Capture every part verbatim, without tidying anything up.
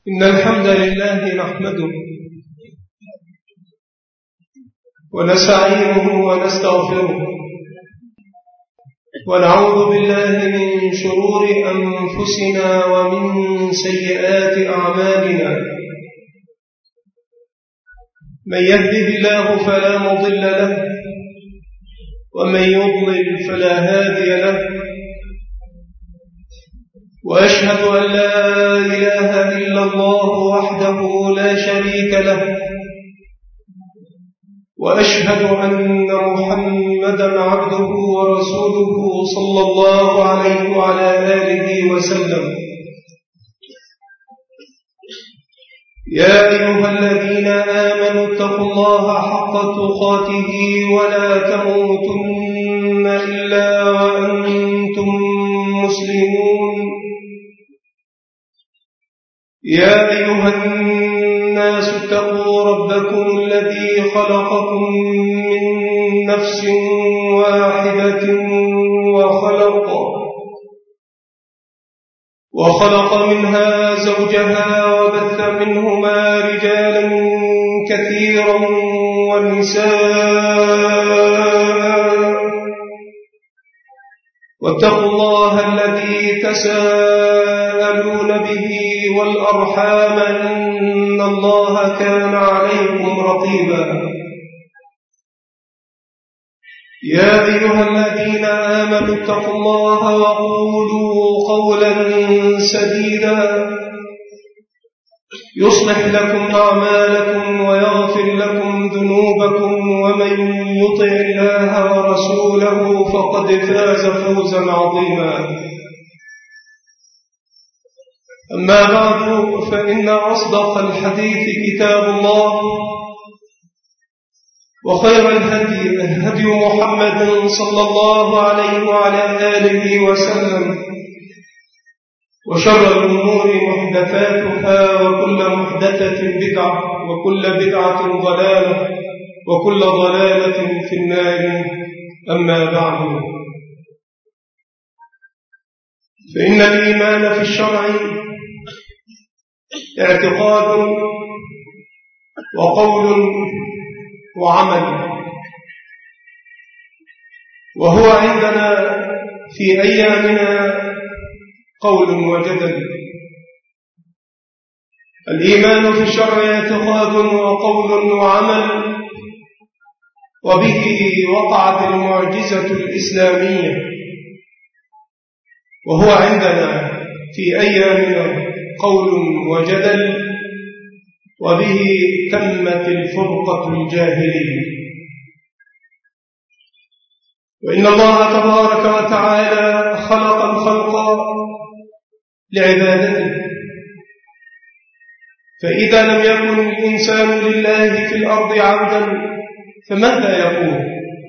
إن الحمد لله نحمده ونستعينه ونستغفره ونعوذ بالله من شرور أنفسنا ومن سيئات أعمالنا. من يهده الله فلا مضل له ومن يضلل فلا هادي له، وأشهد أن لا إله إلا الله وحده لا شريك له، وأشهد أن محمدا عبده ورسوله صلى الله عليه وعلى آله وسلم. يا أيها الذين آمنوا اتقوا الله حق تقاته ولا تموتن إلا وأنتم مسلمون. يا أيها الناس اتقوا ربكم الذي خلقكم من نفس واحدة وخلق وخلق منها زوجها وبث منهما رجالا كثيرا ونساء، واتقوا الله الذي تساءلون به والأرحام إن الله كان عليكم رقيبا. يا أيها الذين آمنوا اتقوا الله وقولوا قولا سديدا يصلح لكم أعمالكم ويغفر لكم ذنوبكم، ومن يطع الله ورسوله فقد فاز فوزا عظيما. أما بعد، فإن أصدق الحديث كتاب الله، وخير الهدي هدي محمد صلى الله عليه وعلى آله وسلم، وشر الأمور محدثاتها، وكل محدثة بدعة، وكل بدعة ضلالة، وكل ضلالة في النار. أما بعد، فإن الإيمان في الشرع اعتقاد وقول وعمل، وهو عندنا في أيامنا قول وجدل. الإيمان في الشرع اعتقاد وقول وعمل، وبه وقعت المعجزة الإسلامية، وهو عندنا في أيامنا قول وجدل، وبه تمت الفرقة الجاهلية. وإن الله تبارك وتعالى خلق الخلق لعبادته، فإذا لم يكن الإنسان لله في الأرض عبدا فماذا يكون؟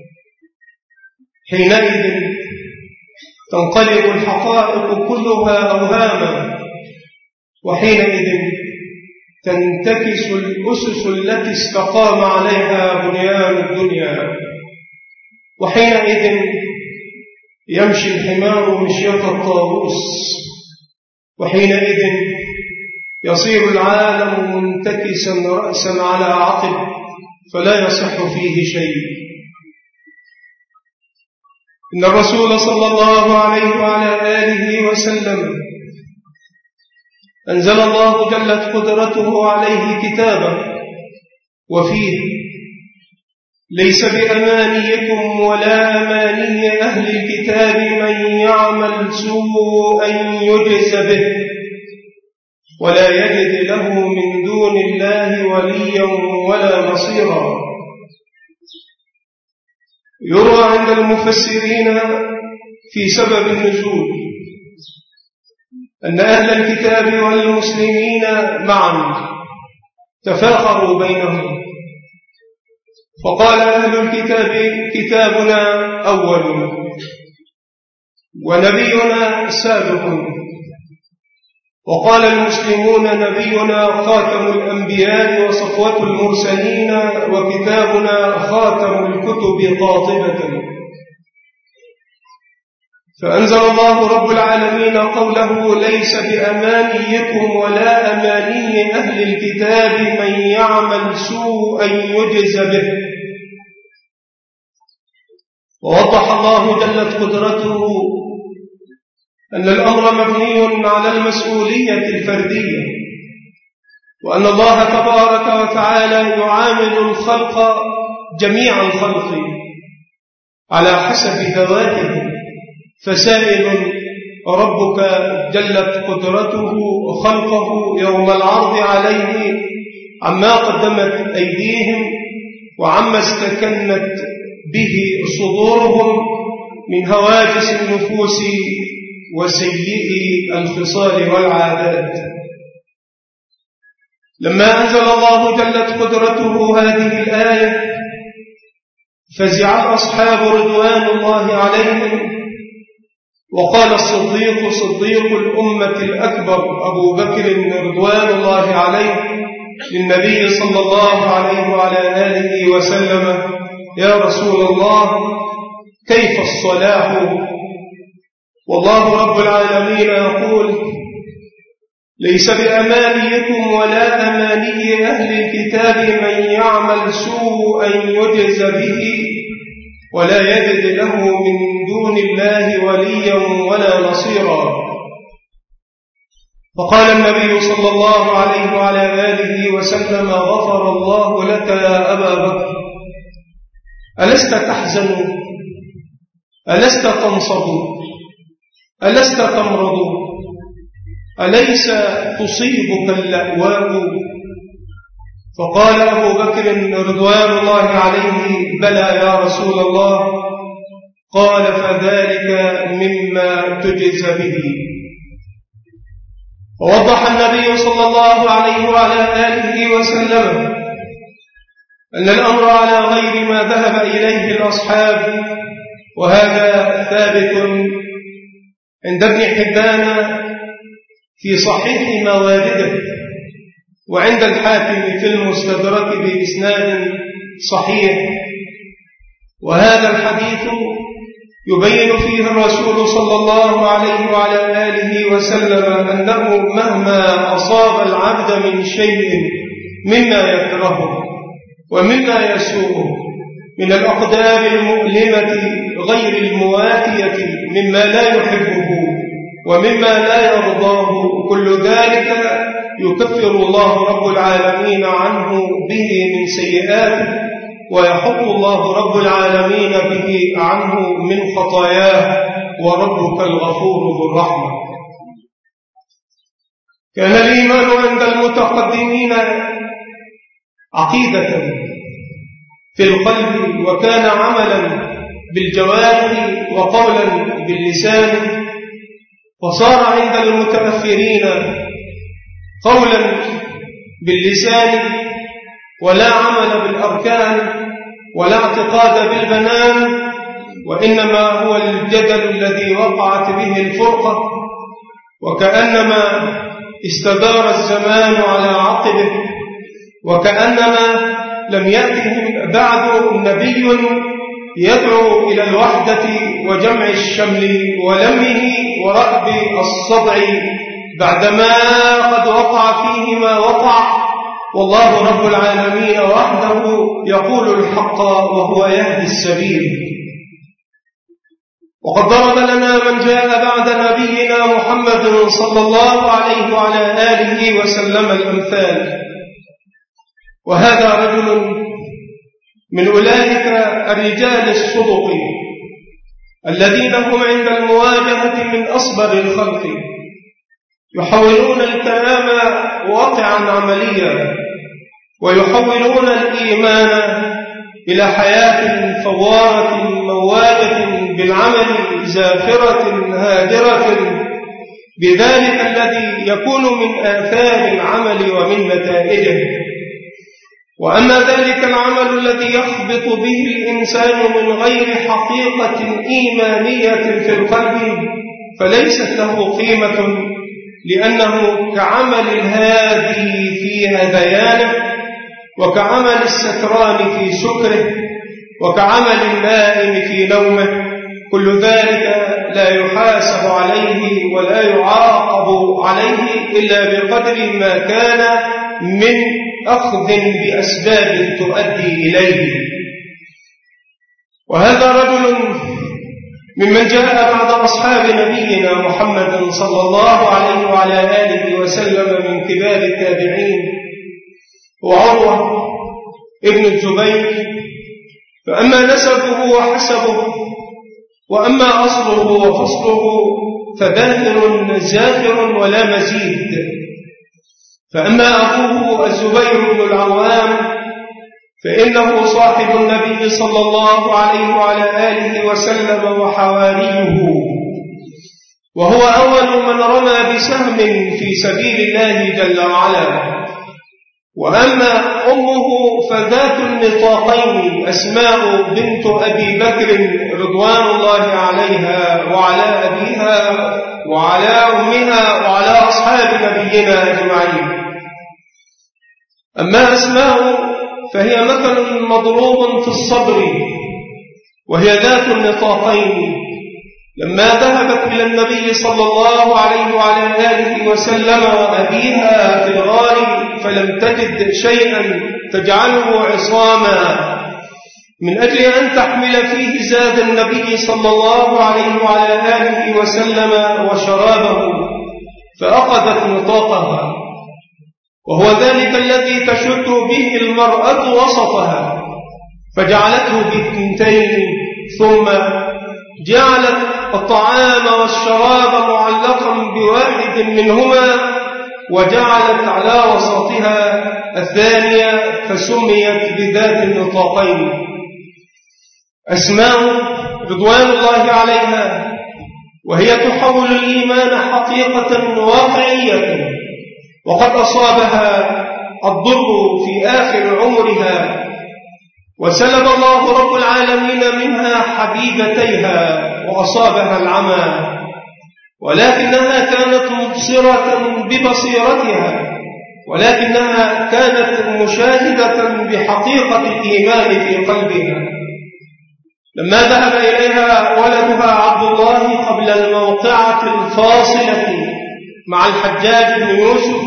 حينئذ تنقلب الحقائق كلها أوهاما، وحينئذ تنتكس الأسس التي استقام عليها بنيان الدنيا، وحينئذ يمشي الحمار مشية الطاووس، وحينئذ يصير العالم منتكسا رأسا على عقب، فلا يصح فيه شيء. إن الرسول صلى الله عليه وعلى آله وسلم أنزل الله جلت قدرته عليه كتابا، وفيه: ليس بأمانيكم ولا أماني أهل الكتاب من يعمل سوءا يجز به ولا يجد له من دون الله وليا ولا نصيرا. يروى عند المفسرين في سبب النزول أن أهل الكتاب والمسلمين معا تفاخروا بينهم، فقال أهل الكتاب: كتابنا أول، ونبينا سابق. وقال المسلمون: نبينا خاتم الأنبياء وصفوة المرسلين، وكتابنا خاتم الكتب قاطبة. فأنزل الله رب العالمين قوله: ليس بأمانيكم ولا أماني أهل الكتاب من يعمل سوءا يجز به. ووضح الله جلت قدرته أن الأمر مبني على المسؤولية الفردية، وأن الله تبارك وتعالى يعامل الخلق جميع الخلق على حسب ذواتهم. فسائل ربك جلت قدرته خلقه يوم العرض عليه عما قدمت أيديهم وعما استكنت به صدورهم من هواجس النفوس وسيئ الخصال والعادات. لما أنزل الله جلت قدرته هذه الآية فزع الأصحاب رضوان الله عليهم، وقال الصديق صديق الأمة الأكبر أبو بكر رضوان الله عليه للنبي صلى الله عليه وعلى آله وسلم: يا رسول الله، كيف الصلاح؟ والله رب العالمين يقول: ليس بأمانيكم ولا أماني أهل الكتاب من يعمل سوءا يجز به ولا يجد له من دون الله وليا ولا نصيرا. فقال النبي صلى الله عليه وعلى آله وسلم: غفر الله لك يا أبا بكر، ألست تحزن؟ ألست تنصب؟ ألست تمرض؟ أليس تصيبك اللأواء؟ فقال أبو بكر رضوان الله عليه: بلى يا رسول الله. قال: فذلك مما تجز به. ووضح النبي صلى الله عليه وعلى آله وسلم أن الأمر على غير ما ذهب إليه الأصحاب، وهذا ثابت عند ابن حبان في صحيح موارده، وعند الحاكم في المستدرك بإسناد صحيح. وهذا الحديث يبين فيه الرسول صلى الله عليه وعلى آله وسلم أنه مهما أصاب العبد من شيء مما يكرهه ومما يسوءه من الأقدار المؤلمة غير المواتية مما لا يحبه ومما لا يرضاه، كل ذلك يكفر الله رب العالمين عنه به من سيئاته، ويحط الله رب العالمين به عنه من خطاياه، وربك الغفور ذو الرحمة. كان الإيمان عند المتقدمين عقيدة في القلب، وكان عملا بالجوارح وقولا باللسان، وصار عند المتأخرين قولا باللسان ولا عمل بالأركان ولا اعتقاد بالبنان، وإنما هو الجدل الذي وقعت به الفرقة، وكأنما استدار الزمان على عقبه، وكأنما لم يأتهم بعد نبي يدعو إلى الوحدة وجمع الشمل ولمه ورأب الصدع بعدما قد وقع فيه ما وقع، والله رب العالمين وحده يقول الحق وهو يهدي السبيل. وقد ضرب لنا من جاء بعد نبينا محمد صلى الله عليه وعلى آله وسلم الأمثال، وهذا رجل من أولئك الرجال الصدق الذين هم عند المواجهة من أصبر الخلق، يحولون الكلام واقعا عمليا، ويحولون الإيمان إلى حياة فوارة مواجة بالعمل زافرة هادرة بذلك الذي يكون من آثار العمل ومن نتائجه. وأما ذلك العمل الذي يخبط به الإنسان من غير حقيقة إيمانية في القلب فليست له قيمة، لأنه كعمل الهادي في هذيانه، وكعمل السكران في سكره، وكعمل النائم في نومه، كل ذلك لا يحاسب عليه ولا يعاقب عليه إلا بقدر ما كان من أخذ بأسباب تؤدي إليه. وهذا رجل ممن جاء بعد أصحاب نبينا محمد صلى الله عليه وعلى آله وسلم من كبار التابعين، وعروة ابن الزبير. فأما نسبه وحسبه وأما أصله وفصله فباهر زافر ولا مزيد. فأما أخوه الزبير بن العوام فإنه صاحب النبي صلى الله عليه وعلى آله وسلم وحواريه، وهو أول من رمى بسهم في سبيل الله جل وعلا. وأما أمه فذات النطاقين أسماء بنت أبي بكر رضوان الله عليها وعلى أبيها وعلى أمها وعلى أصحاب نبينا أجمعين. أما أسماء فهي مثل مضروب في الصبر، وهي ذات النطاقين. لما ذهبت إلى النبي صلى الله عليه وعلى آله وسلم وأبيها في الغار فلم تجد شيئا تجعله عصاما من أجل أن تحمل فيه زاد النبي صلى الله عليه وعلى آله وسلم وشرابه، فأخذت نطاقها، وهو ذلك الذي تشد به المرأة وسطها، فجعلته بالثنتين، ثم جعلت الطعام والشراب معلقا بواحد منهما، وجعلت على وسطها الثانية فسميت بذات النطاقين. أسماء رضوان الله عليها، وهي تحول الإيمان حقيقة واقعية، وقد أصابها الضر في آخر عمرها، وسلب الله رب العالمين منها حبيبتيها وأصابها العمى، ولكنها كانت مبصرة ببصيرتها، ولكنها كانت مشاهدة بحقيقة الإيمان في قلبها. لما ذهب إليها ولدها عبد الله قبل الموقعة الفاصلة مع الحجاج بن يوسف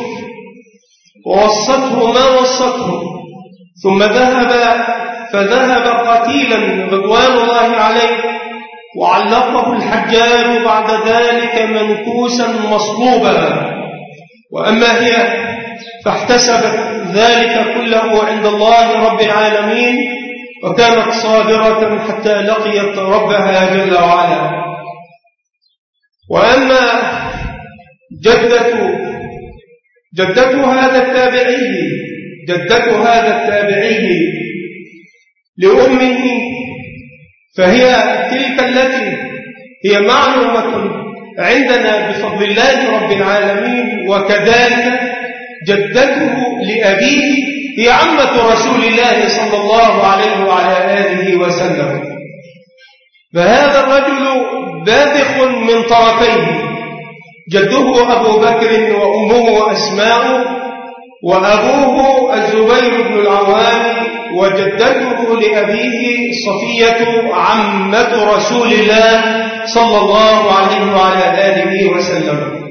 ووصته ما وصته، ثم ذهب فذهب قتيلا رضوان الله عليه، وعلقه الحجاج بعد ذلك منكوسا مصلوبا. وأما هي فاحتسبت ذلك كله عند الله رب العالمين، وكانت صابرة حتى لقيت ربها جل وعلا. وأما جدة جدة هذا التابعي جدة هذا التابعي لأمه، فهي تلك التي هي معلومة عندنا بفضل الله رب العالمين. وكذلك جدته لأبيه هي عمة رسول الله صلى الله عليه وعلى آله وسلم. فهذا الرجل باذخ من طرفيه، جده أبو بكر وأمه أسماء، وأبوه الزبير بن العوام، وجدته لأبيه صفية عمة رسول الله صلى الله عليه وعلى آله وسلم.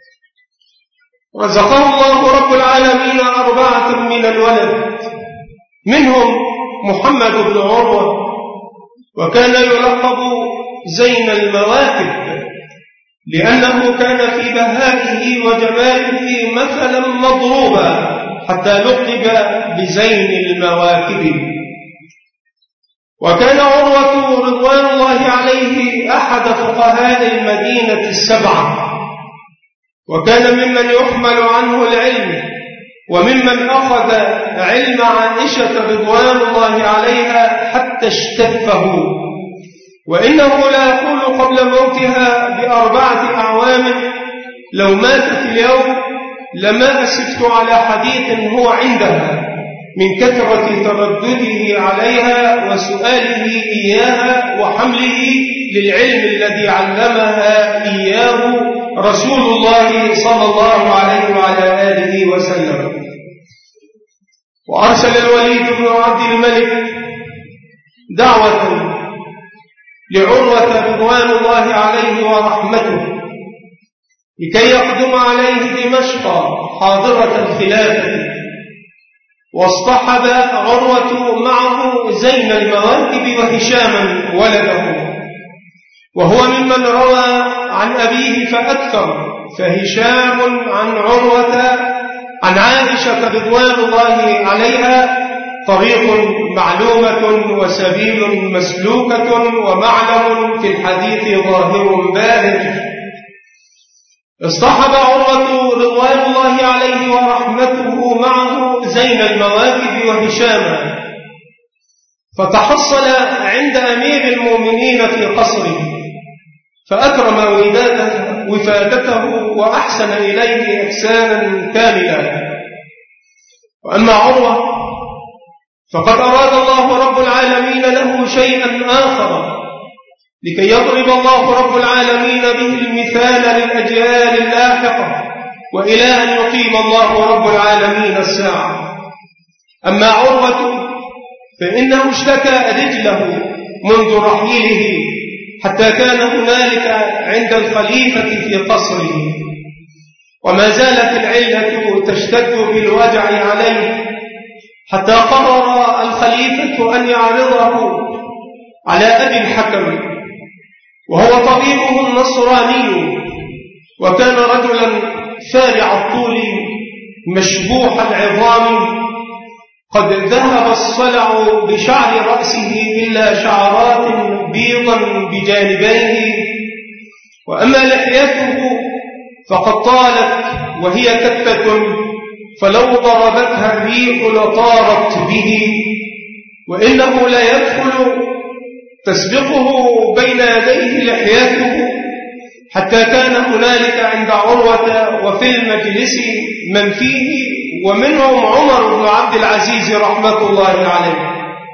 رزقه الله رب العالمين أربعة من الولد، منهم محمد بن عروة، وكان يلقب زين المواكب لأنه كان في بهائه وجماله مثلا مضروبا حتى لقب بزين المواكب. وكان عروة رضوان الله عليه أحد فقهاء المدينة السبعة، وكان ممن يحمل عنه العلم، وممن أخذ علم عائشة رضوان الله عليها حتى اشتفه. وإنه لا يقول قبل موتها بأربعة أعوام: لو ماتت اليوم لما أسفت على حديث هو عندها من كثرة تردده عليها وسؤاله إياها وحمله للعلم الذي علمها إياه رسول الله صلى الله عليه وعلى آله وسلم. وأرسل الوليد بن عبد الملك دعوة لعروة رضوان الله عليه ورحمته لكي يقدم عليه دمشق حاضرة الخلافة، واصطحب عروة معه زين المواكب وهشاما ولده، وهو ممن روى عن أبيه فأكثر، فهشام عن عروة عن عائشة رضوان الله عليها طريق معلومة وسبيل مسلوكة ومعلم في الحديث ظاهر باهر. اصطحب عروة رضوان الله عليه ورحمته معه زين المواكب وهشاما، فتحصل عند أمير المؤمنين في قصره، فأكرم وفادته وأحسن إليه إحسانا كاملا. وأما عروة فقد أراد الله رب العالمين له شيئا آخر لكي يضرب الله رب العالمين به المثال للأجيال اللاحقة، وإلى أن يقيم الله رب العالمين الساعة. أما عروة فإنه اشتكى رجله منذ رحيله حتى كان هنالك عند الخليفة في قصره، وما زالت العلة تشتد بالوجع عليه حتى قرر الخليفة أن يعرضه على أبي الحكم، وهو طبيبه النصراني، وكان رجلا فارع الطول مشبوح العظام، قد ذهب الصلع بشعر رأسه إلا شعرات بيضا بجانبيه، وأما لحيته فقد طالت وهي كتة، فلو ضربتها الريح لطارت به، وإنه لا يدخل تسبقه بين يديه لحيته، حتى كان هنالك عند عروة وفي المجلس من فيه، ومنهم عمر بن عبد العزيز رحمة الله عليه.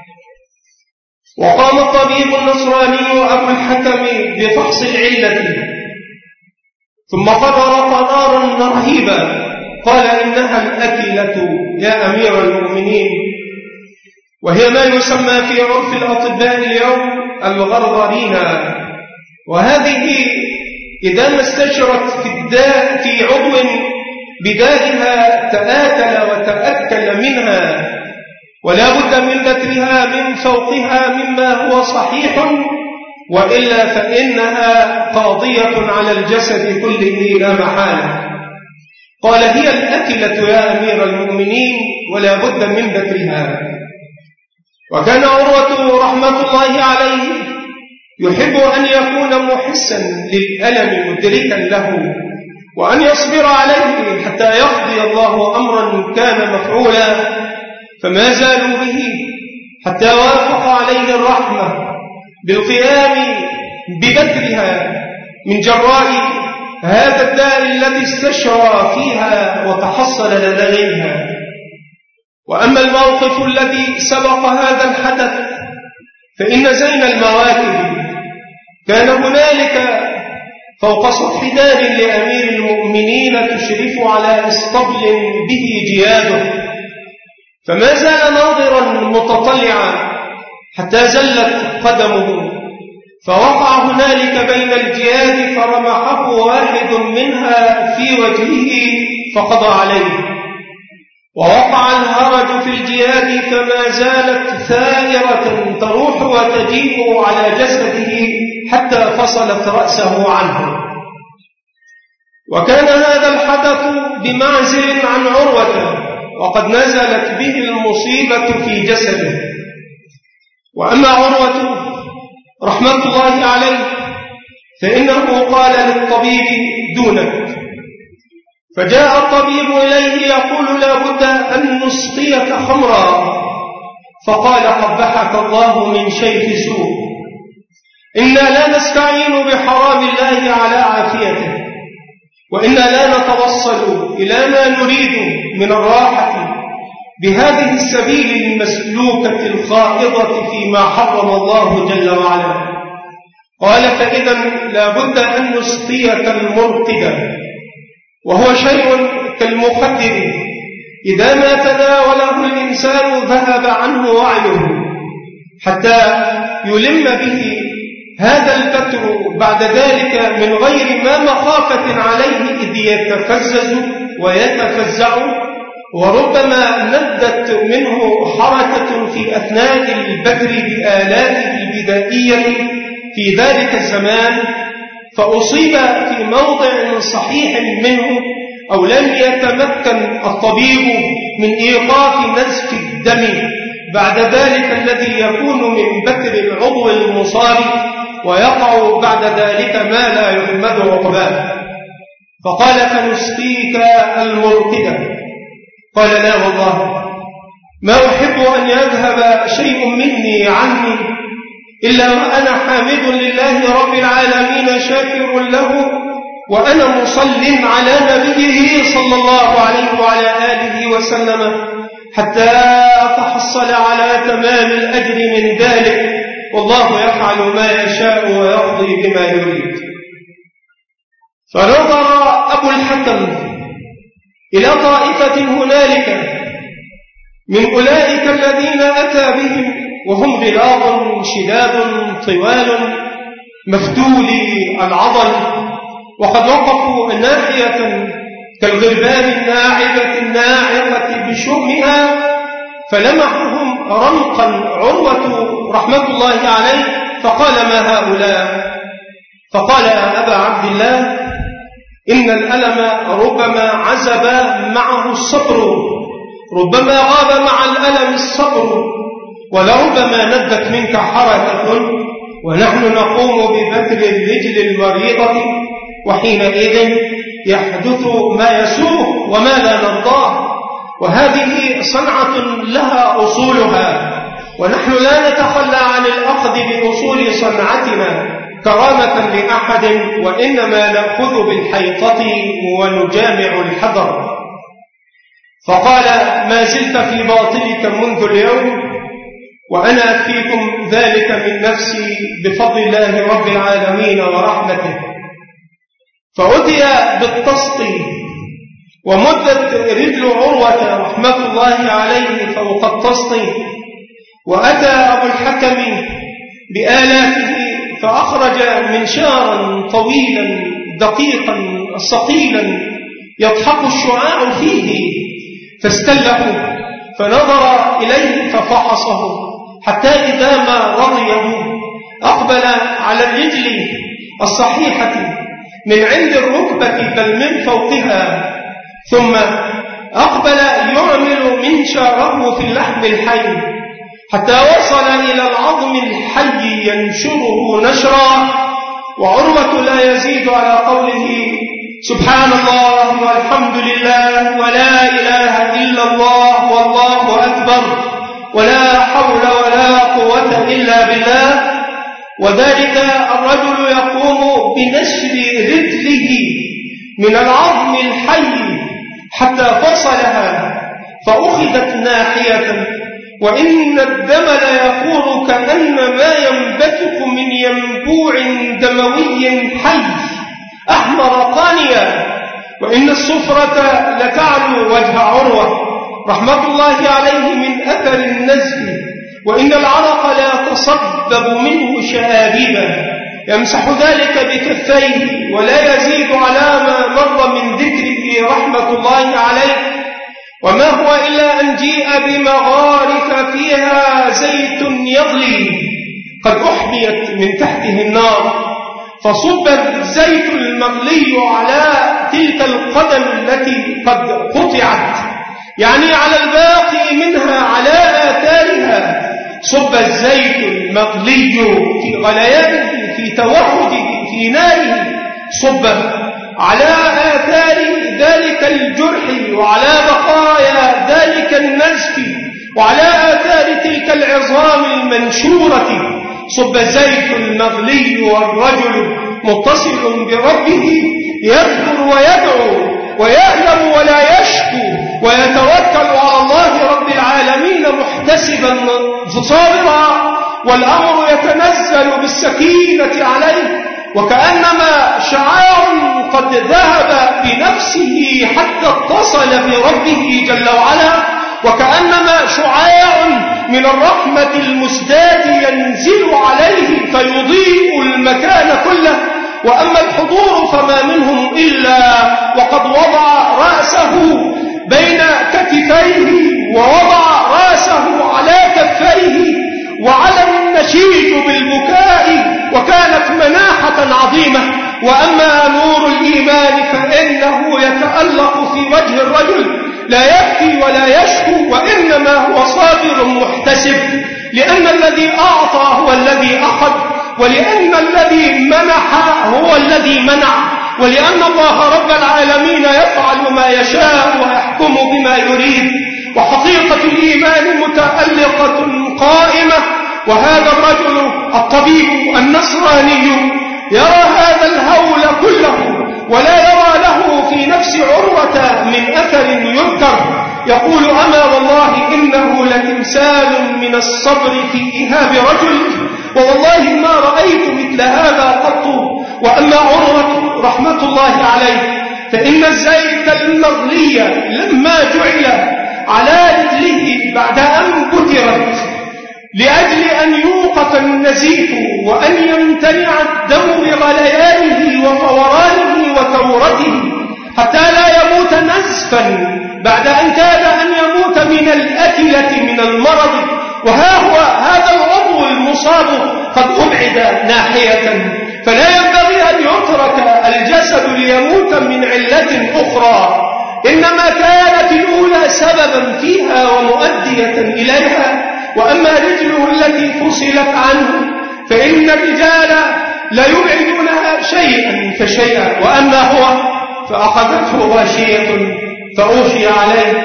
وقام الطبيب النصراني أبو الحكم بفحص العلة، ثم قرر قرارا رهيبا، قال إنها الأكلة يا أمير المؤمنين، وهي ما يسمى في عرف الأطباء اليوم الغرغرين، وهذه إذا ما استشرت في الداء في عضو بدائها تآكل وتأكل منها، ولا بد من ذكرها من فوقها مما هو صحيح، وإلا فإنها قاضية على الجسد كله لا محالة. قال هي الأكلة يا أمير المؤمنين ولا بد من ذكرها. وكان عروة رحمة الله عليه يحب أن يكون محسا للألم مدركا له، وأن يصبر عليه حتى يقضي الله أمرا كان مفعولا، فما زالوا به حتى وافق عليه الرحمة بالقيام ببذلها من جراء هذا الداء الذي استشرى فيها وتحصل لديها. وأما الموقف الذي سبق هذا الحدث فإن زين المواكب كان هنالك فوق سطح دار لأمير المؤمنين تشرف على اسطبل به جياده، فما زال ناظرا متطلعا حتى زلت قدمه، فوقع هنالك بين الجياد فرمحه واحد منها في وجهه فقضى عليه، ووقع الهرج في الجياد فما زالت ثائرة تروح وتجيء على جسده حتى فصلت رأسه عنه. وكان هذا الحدث بمعزل عن عروة، وقد نزلت به المصيبة في جسده. وأما عروة رحمة الله عليه فإنه قال للطبيب دونك، فجاء الطبيب إليه يقول لا بد أن نسقيك خمرا، فقال قبحك الله من شيء سوء، إنا لا نستعين بحرام الله على عافيته، وإنا لا نتوصل إلى ما نريد من الراحة بهذه السبيل المسلوكة الخائضة فيما حرم الله جل وعلا. قال فإذا لا بد أن نسقيك المرقد، وهو شيء كالمخدر إذا ما تناوله الإنسان ذهب عنه وعيه حتى يلم به هذا البتر بعد ذلك من غير ما مخافة عليه إذ يتفزز ويتفزع، وربما ندت منه حركة في أثناء البتر بآلاته البدائية في ذلك الزمان، فأصيب في موضع صحيح منه، أو لم يتمكن الطبيب من إيقاف نزف الدم بعد ذلك الذي يكون من بتر العضو المصاب، ويقع بعد ذلك ما لا يحمد عقباه. فقال: فنسقيك المرقدة. قال: لا والله، ما أحب أن يذهب شيء مني عني إلا وأنا حامد لله رب العالمين شاكر له، وأنا مصل على نبيه صلى الله عليه وعلى آله وسلم، حتى أتحصل على تمام الأجر من ذلك، والله يفعل ما يشاء ويقضي بما يريد. فنظر أبو الحكم إلى طائفة هنالك من أولئك الذين أتى بهم، وهم غلاظ شداد طوال مفتولي العضل، وقد وقفوا ناحية كالغربان الناعمة الناعقة بشؤمها، فلمحهم رمقا عروة رحمة الله عليه، فقال: ما هؤلاء؟ فقال: يا أبا عبد الله، إن الألم ربما عزب معه الصبر، ربما غاب مع الألم الصبر، ولربما ندت منك حركة ونحن نقوم ببتر الرجل المريضة، وحينئذ يحدث ما يسوء وما لا نرضاه، وهذه صنعة لها أصولها، ونحن لا نتخلى عن الأخذ بأصول صنعتنا كرامة لأحد، وإنما نأخذ بالحيطة ونجامع الحذر. فقال: ما زلت في باطلك منذ اليوم، وأنا أكفيكم ذلك من نفسي بفضل الله رب العالمين ورحمته. فأتي بالتسقي، ومدت رجل عروة رحمة الله عليه فوق التسقي، وأتى أبو الحكم بآلاته فأخرج منشارا طويلا دقيقا ثقيلا يضحك الشعاع فيه، فاستله فنظر إليه ففحصه، حتى إذا ما رضيه أقبل على الرجل الصحيحة من عند الركبة بل من فوقها، ثم أقبل يعمل منشاره في اللحم الحي حتى وصل إلى العظم الحي ينشره نشرا. وعروة لا يزيد على قوله سبحان الله والحمد لله ولا إله إلا الله والله أكبر ولا حول ولا قوة إلا بالله، وذلك الرجل يقوم بنشر رجله من العظم الحي حتى فصلها فأخذت ناحية، وإن الدم ليخور كأن ما ينبثق من ينبوع دموي حي أحمر قانيا، وإن الصفرة لتعلو وجه عروة رحمة الله عليه من أثر النزف، وإن العرق لا تصبب منه شآبيبا، يمسح ذلك بكفيه ولا يزيد على ما مر من ذكره رحمة الله عليه، وما هو إلا أن جيء بمغارف فيها زيت يغلي قد أحميت من تحته النار، فصب الزيت المغلي على تلك القدم التي قد قطعت، يعني على الباقي منها على آثارها، صب الزيت المغلي في غليانه في توحده في ناره، صب على آثار ذلك الجرح وعلى بقايا ذلك النزف وعلى آثار تلك العظام المنشورة، صب الزيت المغلي والرجل متصل بربه يذكر ويدعو ويألم ولا يشكو ويتوكل على الله رب العالمين محتسبا صابرا، والأمر يتنزل بالسكينة عليه، وكأنما شعاع قد ذهب بنفسه حتى اتصل بربه جل وعلا، وكأنما شعاع من الرحمة المسداة ينزل عليه فيضيء المكان كله. وأما الحضور فما منهم إلا وقد وضع رأسه بين كتفيه ووضع رأسه على كفيه وعلى النشيج بالبكاء، وكانت مناحة عظيمة. وأما نور الإيمان فإنه يتألق في وجه الرجل، لا يبكي ولا يشكو، وإنما هو صابر محتسب، لأن الذي أعطى هو الذي أخذ، ولأن الذي منح هو الذي منع، ولأن الله رب العالمين يفعل ما يشاء ويحكم بما يريد. وحقيقة الإيمان متألقة قائمة. وهذا الرجل الطبيب النصراني يرى هذا الهول كله ولا يرى له في نفس عروة من أثر يذكر. يقول أما والله إنه لتمثال من الصبر في إهاب رجل، ووالله ما رأيت مثل هذا قط. وأما عروة رحمة الله عليه فإن الزيت المغلي لما جعل على رجله بعد أن بترت لأجل أن يوقف النزيف وأن يمتنع الدم بغليانه وفورانه وثورته حتى لا يموت نزفا بعد أن كاد أن يموت من الأكلة من المرض. وها هو هذا العضو المصاب قد أبعد ناحية، فلا ينبغي أن يترك الجسد ليموت من علة أخرى، إنما كانت الأولى سببا فيها ومؤدية إليها. وأما رجله التي فصلت عنه فإن الرجال لا يبعدونها شيئا فشيئا، وأما هو فأخذته غاشية فأوشي عليه،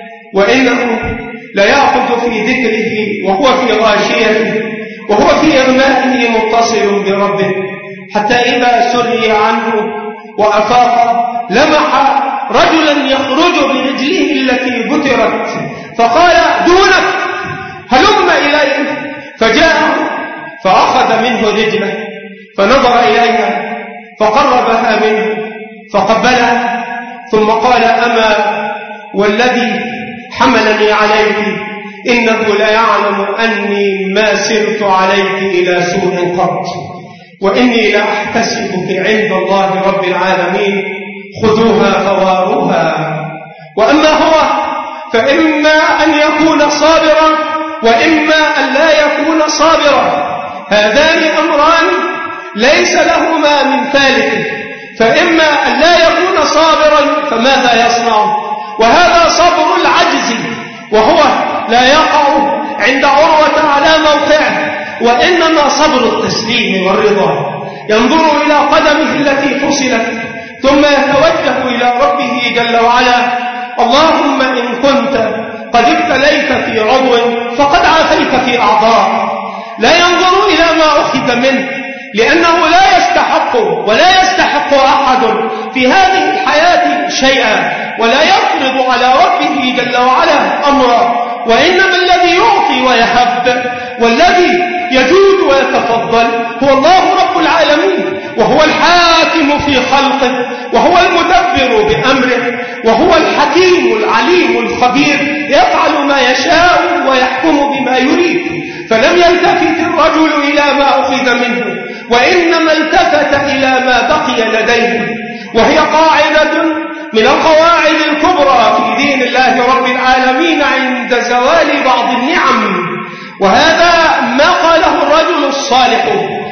وإنه لا يأخذ في ذكره وهو في غاشيته وهو في إغمائه متصل بربه، حتى إذا سري عنه وأفاق لمح رجلا يخرج برجله التي بترت فقال دونك هلم إليه، فجاء فأخذ منه رجله فنظر إليها فقربها منه فقبلها، ثم قال أما والذي حملني عليك إنه لا يعلم أني ما سرت عليك إلى سوء قط، وإني لأحتسبك عند الله رب العالمين، خذوها فواروها. وأما هو فإما أن يكون صابرا وإما أن لا يكون صابرا، هذان أمران ليس لهما من ثالث، فإما أن لا يكون صابرا فماذا يصنع؟ وهذا صبر العجز، وهو لا يقع عند عروة على موقعه، وإنما صبر التسليم والرضا. ينظر إلى قدمه التي فصلت ثم يتوجه إلى ربه جل وعلا، اللهم إن كنت قد ابتليت في عضو فقد عافيت في أعضاء. لا ينظر إلى ما أخذ منه، لأنه لا يستحق ولا يستحق أحد في هذه الحياة شيئا، ولا يفرض على ربه جل وعلا أمرا، وإنما الذي يعطي ويهب والذي يجود ويتفضل هو الله رب العالمين، وهو الحاكم في خلقه، وهو المدبر بأمره، وهو الحكيم العليم الخبير، يفعل ما يشاء ويحكم بما يريد. فلم يلتفت الرجل إلى ما أخذ منه، وإنما التفت إلى ما بقي لديه، وهي قاعدة من القواعد الكبرى في دين الله رب العالمين عند زوال بعض النعم. وهذا ما قاله الرجل الصالح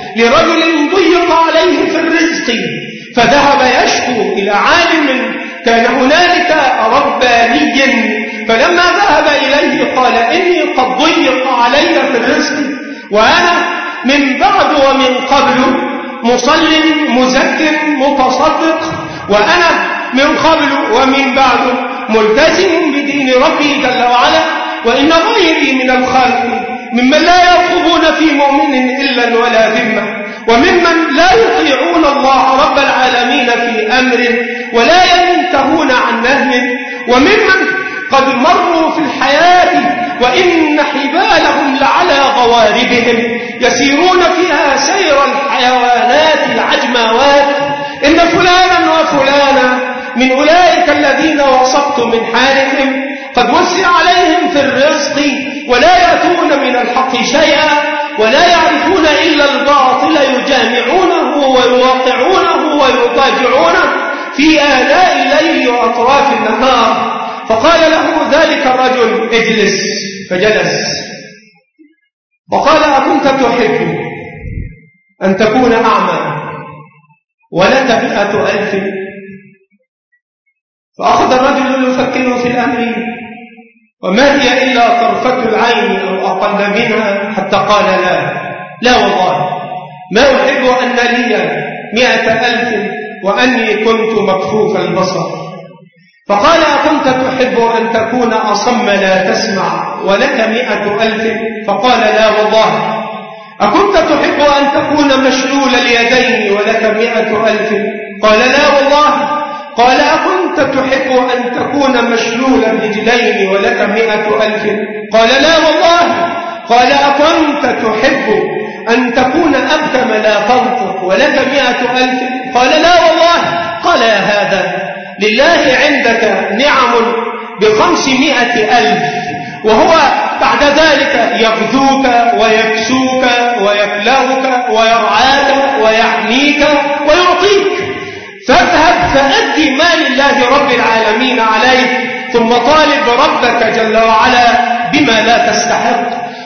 لرجل ضيق عليه في الرزق فذهب يشكو إلى عالم كان هنالك رباني، فلما ذهب إليه قال إني قد ضيق علي في الرزق، وأنا من بعد ومن قبل مصل مزكر متصدق، وأنا من قبل ومن بعد ملتزم بدين ربي جل وعلا، وإن غيري من الخلق ممن لا يرقبون في مؤمن إلا ولا ذمة، وممن لا يطيعون الله رب العالمين في أمر ولا ينتهون عن نهي، وممن قد مروا في الحياة وإن حبالهم لعلى غواربهم يسيرون فيها سير الحيوانات العجماوات. إن فلانا وفلانا من أولئك الذين وصفت من حالهم قد وسع عليهم في الرزق ولا يأتون من الحق شيئا ولا يعرفون إلا الباطل يجامعونه ويوقعونه ويضاجعونه في آلاء الليل وأطراف النهار. فقال له ذلك الرجل اجلس، فجلس. وقال أكنت تحب أن تكون أعمى ولك مئة ألف؟ فأخذ الرجل يفكر في الأمر وما هي إلا طرفة العين أو أقل منها، حتى قال لا لا والله ما أحب أن لي مئة ألف وأني كنت مكفوف البصر. فقال أكنت تحب أن تكون أصم لا تسمع ولك مئة ألف؟ فقال لا والله. أكنت تحب أن تكون مشلول اليدين ولك مئة ألف؟ قال لا والله. قال أكنت تحب أن تكون مشلول الرجلين ولك مئة ألف؟ قال لا والله. قال أكنت تحب أن تكون أبكم لا تنطق ولك مئة ألف؟ قال لا والله. قال يا هذا لله عندك نعم بخمسمائة ألف، وهو بعد ذلك يغذوك ويكسوك ويكلهك ويرعاك ويحميك ويعطيك، فاذهب فأدي ما لله رب العالمين عليك، ثم طالب ربك جل وعلا بما لا تستحق.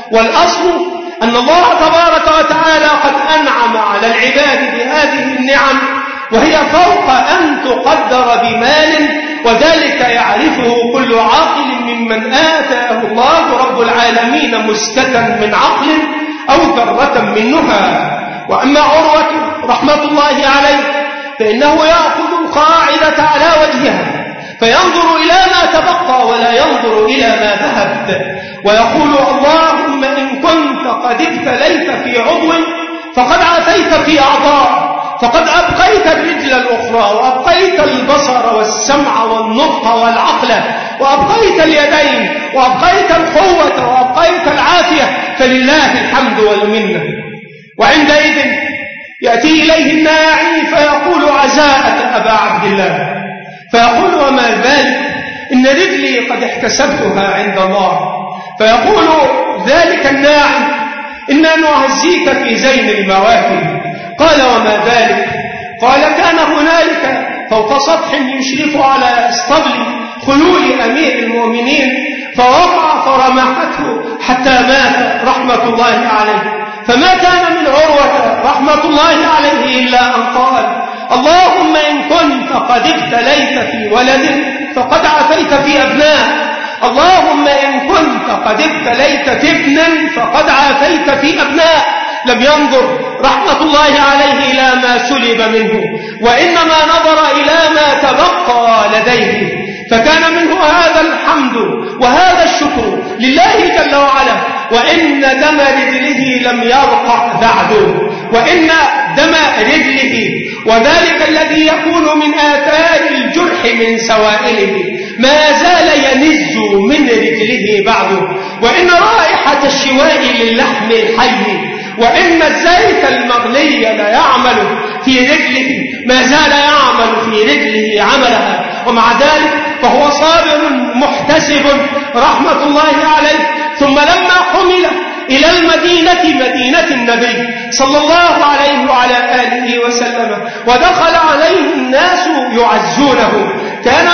والأصل أن الله تبارك وتعالى قد أنعم على العباد بهذه النعم، وهي فوق أن تقدر بمال، وذلك يعرفه كل عاقل ممن آتاه الله رب العالمين مسكة من عقل أو ذرة من نهى. وأما عروة رحمة الله عليه فإنه يأخذ القاعدة على وجهها، فينظر إلى ما تبقى ولا ينظر إلى ما ذهب، ويقول اللهم إن كنت قد ابتليت في عضو فقد عافيت في أعضاء، فقد أبقيت الرجل الأخرى وأبقيت البصر والسمع والنطق والعقل وأبقيت اليدين وأبقيت القوة وأبقيت العافية، فلله الحمد والمنة. وعندئذ يأتي إليه الناعي فيقول عزاءك أبا عبد الله، فيقول وما ذلك؟ إن رجلي قد احتسبتها عند الله. فيقول ذلك الناعي إنا نعزيك في زين المواهب. قال وما ذلك؟ قال كان هنالك فوق سطح يشرف على اسطبل خيول أمير المؤمنين، فوقع فرمحته حتى مات رحمة الله عليه. فما كان من عروة رحمة الله عليه إلا أن قال اللهم إن كنت قد ابتليت في ولد فقد عافيت في أبناء، اللهم إن كنت قد ابتليت في ابن فقد عافيت في أبناء. لم ينظر رحمة الله عليه إلى ما سلب منه، وإنما نظر إلى ما تبقى لديه، فكان منه هذا الحمد وهذا الشكر لله جل وعلا. وإن دم رجله لم يرقع بعده، وإن دم رجله وذلك الذي يكون من آثار الجرح من سوائله ما زال ينز من رجله بعده، وإن رائحة الشواء للحم الحي وإن الزيت المغلي لا يعمل في رجله ما زال يعمل في رجله عملها، ومع ذلك فهو صابر محتسب رحمة الله عليه. ثم لما حمل إلى المدينة مدينة النبي صلى الله عليه وعلى آله وسلم ودخل عليه الناس يعزونه، كان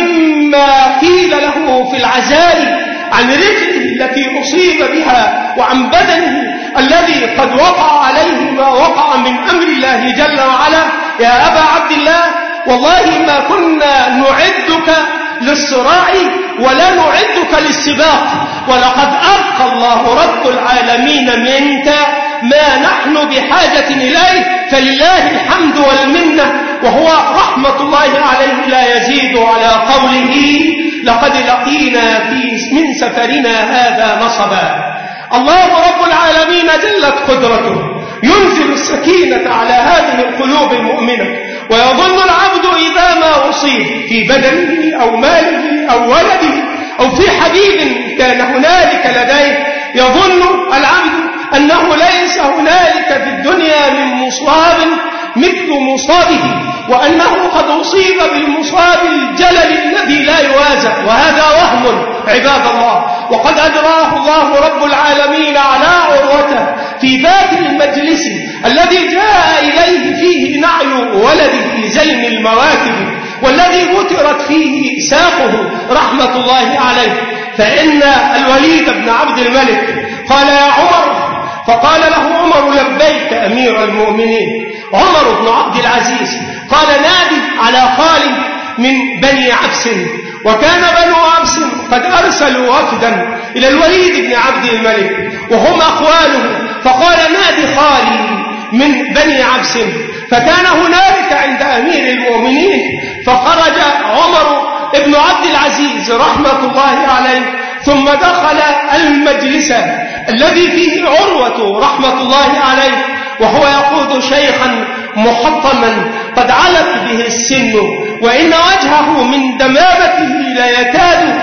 مما قيل له في العزاء عن رجله التي أصيب بها وعن بدنه الذي قد وقع عليه ما وقع من أمر الله جل وعلا: يا أبا عبد الله والله ما كنا نعدك للصراع ولا نعدك للسباق، ولقد أبقى الله رب العالمين منك ما نحن بحاجة إليه، فلله الحمد والمنة. وهو رحمة الله عليه لا يزيد على قوله لقد لقينا في من سفرنا هذا نصبا. الله رب العالمين جلت قدرته ينزل السكينة على هذه القلوب المؤمنة، ويظن العبد إذا ما أصيب في بدنه أو ماله أو ولده أو في حبيب كان هنالك لديه، يظن العبد أنه ليس هنالك في الدنيا من مصاب مثل مصابه، وأنه قد أصيب بالمصاب الجلل الذي لا يوازى، وهذا وهم عباد الله. وقد أجراه الله رب العالمين على عروته في ذات المجلس الذي جاء إليه فيه نعي ولده زين المواكب، والذي بترت فيه ساقه رحمة الله عليه. فإن الوليد بن عبد الملك قال يا عمر، فقال له عمر لبيك أمير المؤمنين. عمر بن عبد العزيز قال نادي على خال من بني عبس، وكان بنو عبس قد أرسلوا وفدا إلى الوليد بن عبد الملك وهم أخواله، فقال نادي خالي من بني عبس. فكان هنالك عند أمير المؤمنين، فخرج عمر بن عبد العزيز رحمة الله عليه ثم دخل المجلس الذي فيه عروة رحمة الله عليه، وهو يقود شيخا محطما قد علت به السن، وإن وجهه من دمامته لا يكاد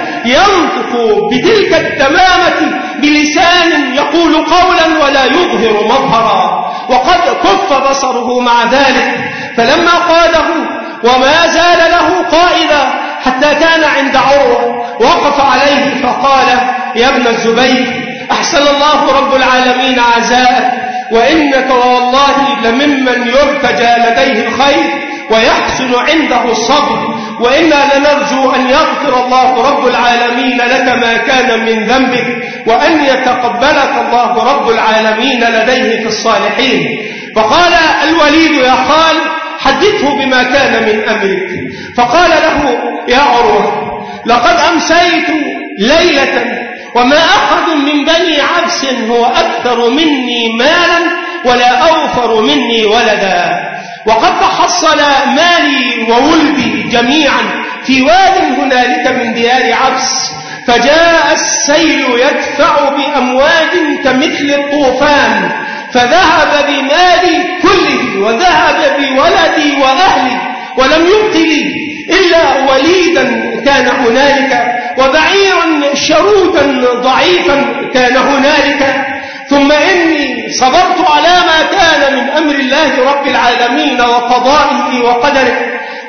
ينطق بتلك الدمامة بلسان يقول قولا ولا يظهر مظهرا، وقد كف بصره مع ذلك. فلما قاده وما زال له قائدا حتى كان عند عروة وقف عليه فقال يا ابن الزبير أحسن الله رب العالمين عزاءك، وإنك والله لممن يرتجى لديه الخير ويحسن عنده الصبر، وإنا لنرجو أن يغفر الله رب العالمين لك ما كان من ذنبك، وأن يتقبلك الله رب العالمين لديه في الصالحين. فقال الوليد يا خال حدثه بما كان من أمرك. فقال له يا عروة لقد أمسيت ليلة وما أحد من بني عبس هو أكثر مني مالا ولا أوفر مني ولدا، وقد تحصل مالي وولدي جميعا في واد هنالك من ديار عبس، فجاء السيل يدفع بأمواج كمثل الطوفان، فذهب بمالي كله وذهب بولدي وأهلي، ولم يبق لي إلا وليدا كان هنالك وبعيرا شرودا ضعيفا كان هنالك، ثم إني صبرت على ما كان من أمر الله رب العالمين وقضائه وقدره.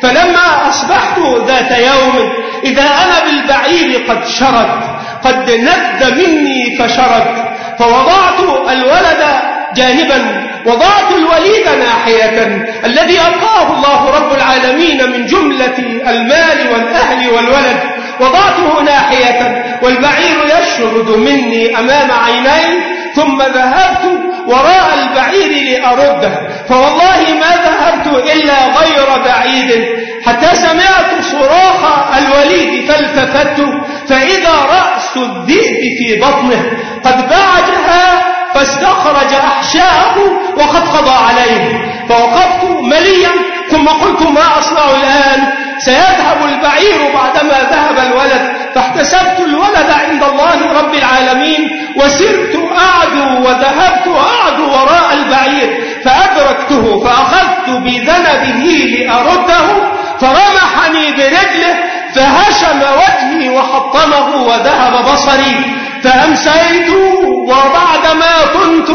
فلما أصبحت ذات يوم إذا أنا بالبعير قد شرد، قد ند مني فشرد، فوضعت الولد جانبا، وضعت الوليد ناحية، الذي ألقاه الله رب العالمين من جملة المال والأهل والولد وضعته ناحية، والبعير يشرد مني أمام عيني، ثم ذهبت وراء البعير لأرده، فوالله ما ذهبت إلا غير بعيد حتى سمعت صراخ الوليد، فالتفت فإذا رأس الذئب في بطنه قد بعدها فاستخرج أحشاءه وقد قضى عليه. فوقفت مليا ثم قلت ما أصنع الآن؟ سيذهب البعير بعدما ذهب الولد، فاحتسبت الولد عند الله رب العالمين وسرت أعدو وذهبت أعدو وراء البعير، فأدركته فأخذت بذنبه لأرده، فرمحني برجله فهشم وجهي وحطمه وذهب بصري، فأمسيت وبعدما كنت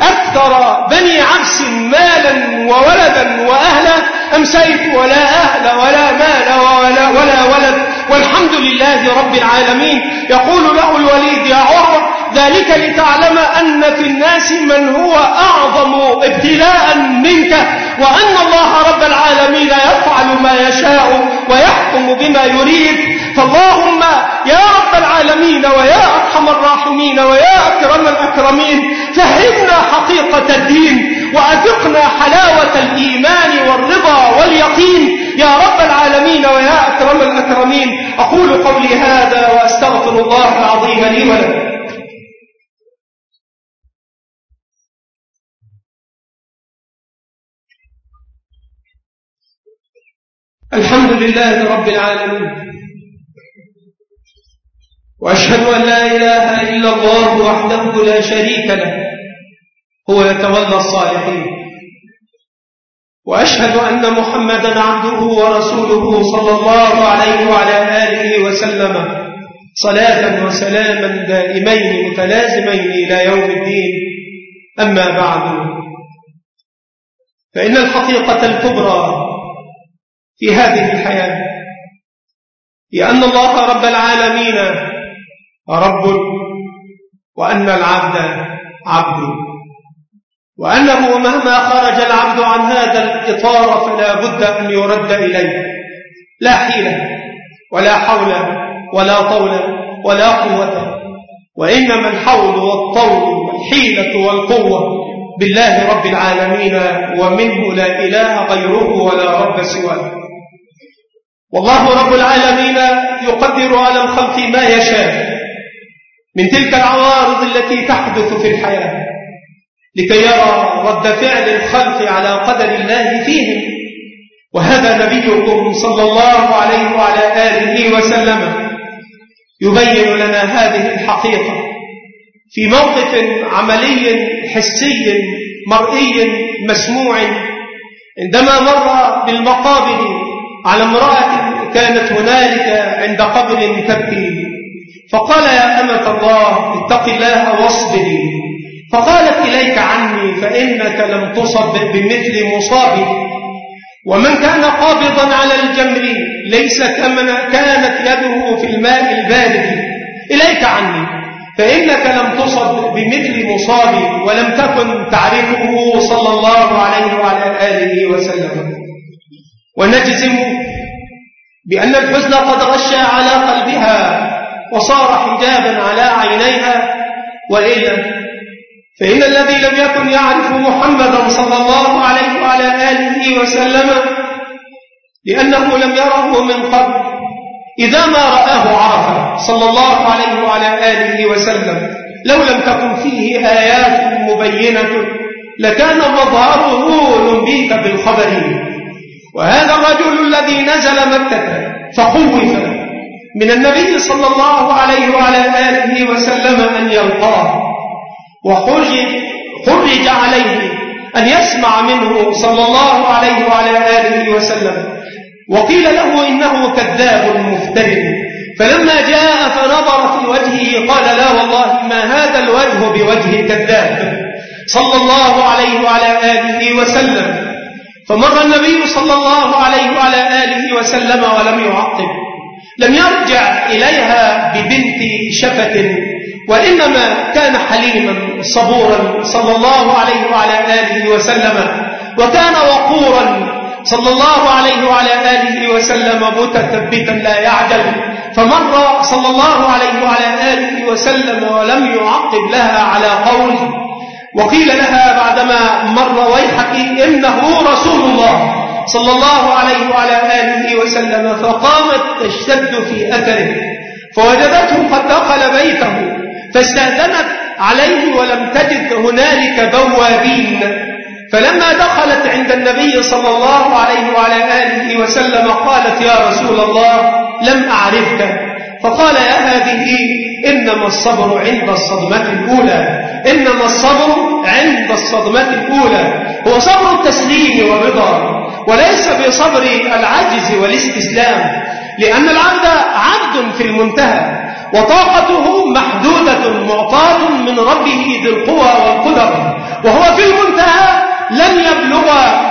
أكثر بني عبس مالا وولدا وأهلا، أمسيت ولا أهل ولا مال ولا, ولا ولد، والحمد لله رب العالمين. يقول له الوليد يا عروة ذلك لتعلم أن في الناس من هو أعظم ابتلاء منك، وأن الله رب العالمين يفعل ما يشاء ويحكم بما يريد. فاللهم يا رب العالمين ويا أرحم الراحمين ويا أكرم الأكرمين فهمنا حقيقة الدين وأذقنا حلاوة الإيمان والرضا واليقين يا رب العالمين ويا أكرم الأكرمين. أقول قولي هذا وأستغفر الله العظيم لي ولكم. الحمد لله رب العالمين، وأشهد أن لا إله إلا الله وحده لا شريك له هو يتولى الصالحين، وأشهد أن محمدا عبده ورسوله صلى الله عليه وعلى آله وسلم صلاة وسلاما دائمين متلازمين إلى يوم الدين. أما بعد، فإن الحقيقة الكبرى في هذه الحياة هي أن الله رب العالمين رب، وأن العبد عبد، وأنه مهما خرج العبد عن هذا الإطار فلا بد أن يرد إليه، لا حيلة ولا حول ولا طول ولا قوة، وإنما الحول والطول والحيلة والقوة بالله رب العالمين، ومنه لا إله غيره ولا رب سواه. والله رب العالمين يقدر على الخلق ما يشاء من تلك العوارض التي تحدث في الحياة لكي يرى رد فعل الخلق على قدر الله فيهم. وهذا نبيكم صلى الله عليه وعلى آله وسلم يبين لنا هذه الحقيقة في موقف عملي حسي مرئي مسموع، عندما مر بالمقابر على امرأة كانت هنالك عند قبر تبكي، فقال يا أمة الله اتق الله واصبري، فقالت إليك عني فإنك لم تصب بمثل مصابي، ومن كان قابضا على الجمر ليس كمن كانت يده في الماء البارد، إليك عني فإنك لم تصب بمثل مصابي، ولم تكن تعرفه صلى الله عليه وعلى آله وسلم. ونجزم بأن الحزن قد غشى على قلبها وصار حجابا على عينيها، وإلا فإن الذي لم يكن يعرف محمدا صلى الله عليه وعلى آله وسلم لأنه لم يره من قبل، إذا ما رآه عرفه صلى الله عليه وعلى آله وسلم، لو لم تكن فيه آيات مبينة لكان مظهره ينبيك بالخبر. وهذا الرجل الذي نزل مكة فخوف من النبي صلى الله عليه وعلى آله وسلم أن يلقاه، وخرج خرج عليه أن يسمع منه صلى الله عليه وعلى آله وسلم، وقيل له إنه كذاب مفتر، فلما جاء فنظر في وجهه قال لا والله ما هذا الوجه بوجه كذاب صلى الله عليه وعلى آله وسلم. فمر النبي صلى الله عليه وعلى آله وسلم ولم يعقب، لم يرجع إليها ببنت شفة، وإنما كان حليما صبورا صلى الله عليه وعلى آله وسلم، وكان وقورا صلى الله عليه وعلى آله وسلم متثبتا لا يعجل. فمر صلى الله عليه وعلى آله وسلم ولم يعقب لها على قوله، وقيل لها بعدما مر ويحك إنه رسول الله صلى الله عليه وعلى آله وسلم، فقامت تشتد في أثره فوجدته قد دخل بيته فاستأذنت عليه ولم تجد هنالك بوابين، فلما دخلت عند النبي صلى الله عليه وعلى آله وسلم قالت يا رسول الله لم أعرفك، فقال يا هذه إنما الصبر عند الصدمة الأولى، إنما الصبر عند الصدمة الأولى هو صبر التسليم والرضا، وليس بصبر العجز والاستسلام، لأن العبد عبد في المنتهى وطاقته محدودة معطاة من ربه ذي القوى والقدر، وهو في المنتهى لن يبلغ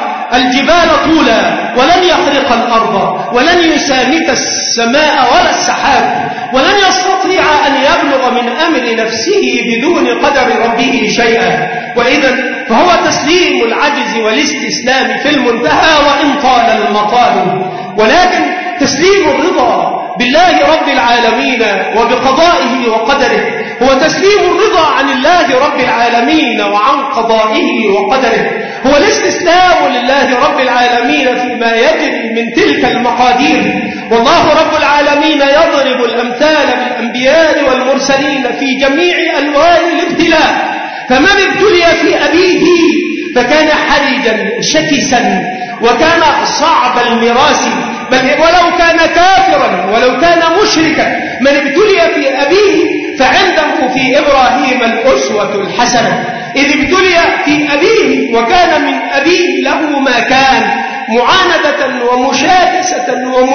الجبال طولا ولن يخرق الأرض ولن يسامت السماء ولا السحاب، ولن يستطيع أن يبلغ من أمر نفسه بدون قدر ربه شيئا. وإذا فهو تسليم العجز والاستسلام في المنتهى وإن طال المطال، ولكن تسليم الرضا بالله رب العالمين وبقضائه وقدره هو تسليم الرضا عن الله رب العالمين وعن قضائه وقدره، هو الاستسلام لله رب العالمين فيما يجري من تلك المقادير. والله رب العالمين يضرب الأمثال بالأنبياء والمرسلين في جميع ألوان الابتلاء، فمن ابتلي في أبيه فكان حرجا شكسا وكان صعب المراس، بل ولو كان كافرا ولو كان مشركا، من ابتلي في أبيه فعنده في إبراهيم الأسوة الحسنة، إذ ابتلي في أبيه وكان من أبيه له ما كان معاندة ومشاكسة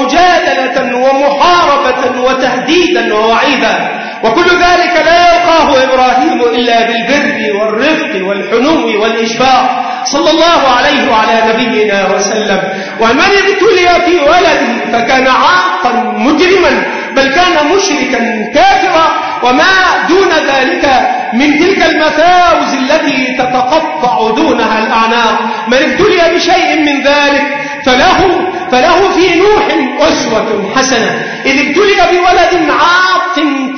ومجادلة ومحاربة وتهديدا ووعيدا، وكل ذلك لا يلقاه إبراهيم إلا بالبر والرفق والحنو والإشفاق. صلى الله عليه وعلى نبينا وسلم. ومن ابتلي في ولده فكان عاقا مجرما بل كان مشركا كافرا وما دون ذلك من تلك المفاوز التي تتقطع دونها الأعناق. من ابتلي بشيء من ذلك فله, فله في نوح أسوة حسنة، إذ ابتلي بولد عاق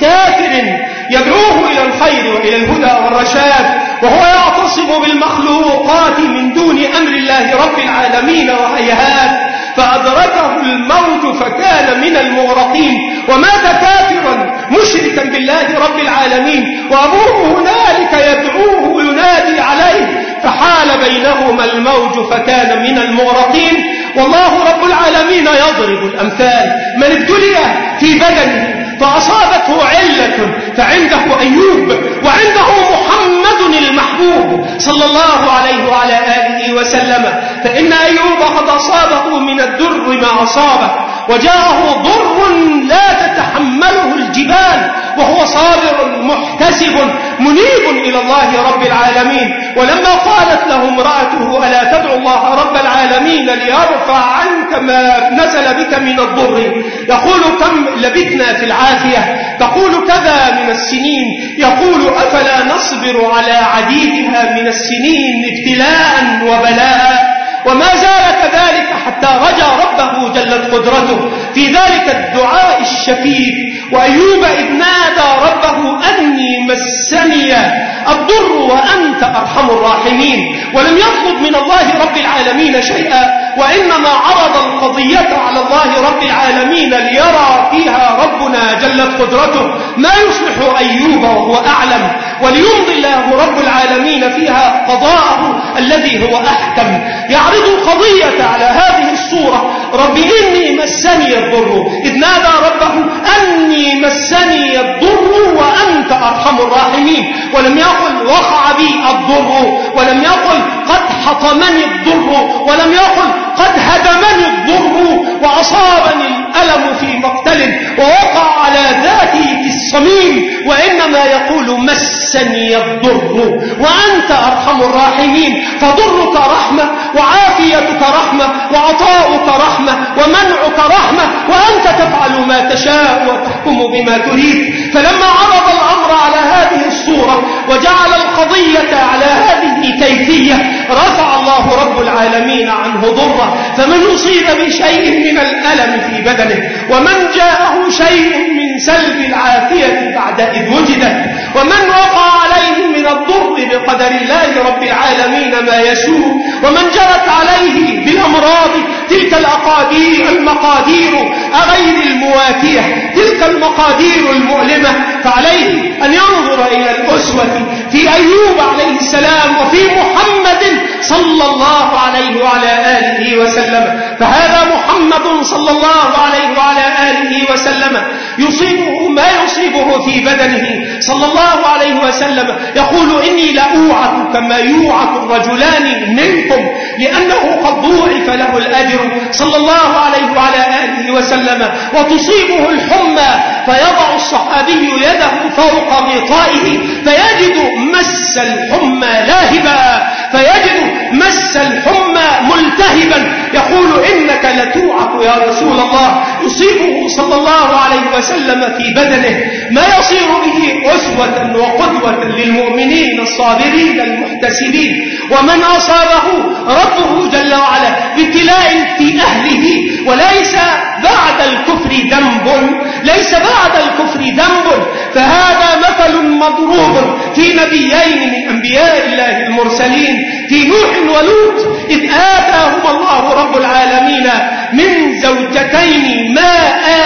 كافر يدعوه إلى الخير وإلى الهدى والرشاد وهو يعتصم بالمخلوقات من دون أمر الله رب العالمين وهيهات، فأدركه الموت فكان من المغرقين ومات كافرا مشركا بالله رب العالمين، وأبوه هنالك يدعوه وينادي عليه فحال بينهما الموج فكان من المغرقين. والله رب العالمين يضرب الأمثال. من ابتلي في بدنه فأصابته علة فعنده أيوب وعنده محمد المحبوب صلى الله عليه وعلى آله وسلم، فإن أيوب قد أصابه من الدر ما أصابه وجاءه ضر لا تتحمله الجبال وهو صابر محتسب منيب إلى الله رب العالمين. ولما قالت له امرأته ألا تدعو الله رب العالمين ليرفع عنك ما نزل بك من الضر، يقول كم لبثنا في العافية، تقول كذا من السنين، يقول أفلا نصبر على عديدها من السنين ابتلاء وبلاء. وما زال كذلك حتى رجا ربه جلت قدرته في ذلك الدعاء الشفيف. وأيوب إذ نادى ربه أني مسني الضر وأنت أرحم الراحمين، ولم يطلب من الله رب العالمين شيئا وإنما عرض القضية على الله رب العالمين ليرى فيها ربنا جلت قدرته ما يصلح أيوب وهو أعلم، وليمضي الله رب العالمين فيها قضاءه الذي هو أحكم. يعرض القضية على هذه الصورة: رب إني مسني الضر، إذ نادى ربه أني مسني الضر وأنت أرحم الراحمين، ولم يقل وقع بي الضر، ولم يقل قد حطمني الضر، ولم يقل قد هدمني الضر وأصابني الألم في مقتل ووقع على ذاتي في الصميم، وإنما يقول مسني الضر وأنت أرحم الراحمين. فضرك رحمة وعافيتك رحمة وعطاؤك رحمة ومنعك رحمة، وأنت تفعل ما تشاء وتحكم بما تريد. فلما عرض الأمر على هذه الصورة وجعل القضية على هذه الكيفية رفع الله رب العالمين عنه ضره. فمن أصيب بشيء من الألم في بدنه، ومن جاءه شيء من سلب العافية بعد إذ وجدت، ومن وقع عليه من الضر بقدر الله رب العالمين ما يشاء، ومن جرت عليه بالأمراض تلك الأقادير المقادير غير المواتية، تلك المقادير المؤلمة، فعليه أن ينظر إلى الأسوة في أيوب عليه السلام وفي محمد صلى الله عليه وعلى آله وسلم. فهذا محمد صلى الله عليه وعلى آله وسلم يصيبه ما يصيبه في بدنه صلى الله عليه وسلم، يقول إني لأوعك كما يوعك الرجلان منكم، لأنه قد ضوعف له الأجر صلى الله عليه وعلى آله وسلم. وتصيبه الحمى فيضع الصحابي يده فوق غطائه فيجد مس الحمى لاهبا، فيجد مس الحمى ملتهبا، يقول إنك لتوعك يا رسول الله. يصيبه صلى الله عليه وسلم في بدنه ما يصير به أسوة وقدوة للمؤمنين الصابرين المحتسبين. ومن أصابه ربه جل وعلا بابتلاء في أهله، وليس بعد الكفر ذنب، ليس بعد الكفر ذنب، فهذا مثل مضروب في نبيين من أنبياء الله المرسلين، في نوح ولوط، إذ آتاهما الله رب العالمين من زوجتين ما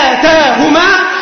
آتاهما